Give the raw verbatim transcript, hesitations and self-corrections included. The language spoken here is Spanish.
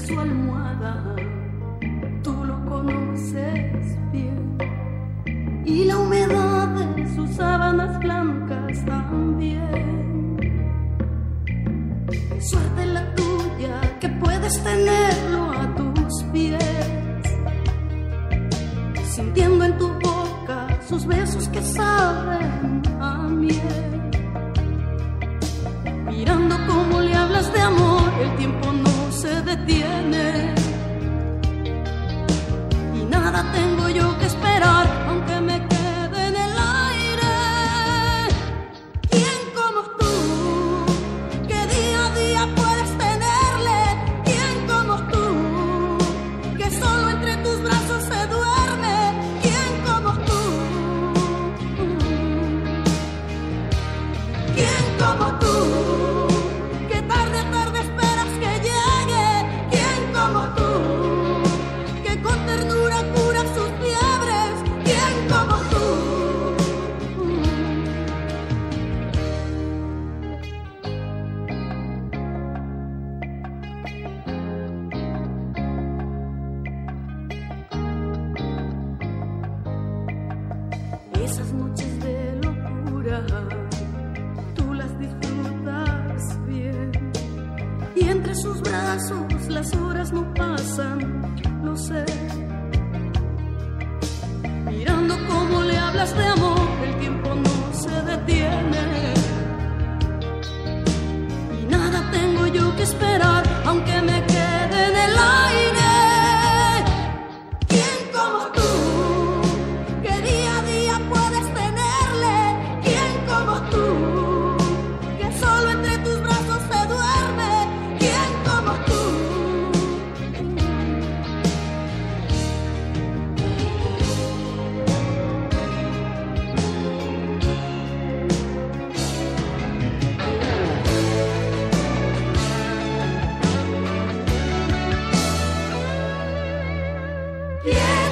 su almohada, tú lo conoces bien, y la humedad de sus sábanas blancas también. Suerte la tuya que puedes tenerlo a tus pies, sintiendo en tu boca sus besos que saben a miel. Mirando cómo le hablas de amor, el tiempo no se detiene. Y nada tengo yo que esperar, aunque me quede en el aire. ¿Quién como tú, que día a día puedes tenerle? ¿Quién como tú, que solo entre tus brazos se duerme? ¿Quién como tú? ¿Quién como tú? Esas noches de locura, tú las disfrutas bien, y entre sus brazos las horas no pasan, lo sé. Mirando cómo le hablas de amor, el tiempo no se detiene. Y nada tengo yo que esperar, aunque me quede en el aire. Yeah.